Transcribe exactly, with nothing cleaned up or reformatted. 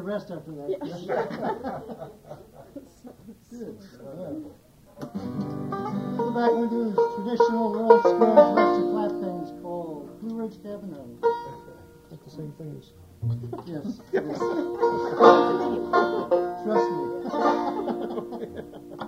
rest after that. Yeah. Good. Go back and we do this traditional Earl Scruggs Lester Clap things called Blue Ridge Cabin. Like the same thing as... Yes. Yes. Trust me.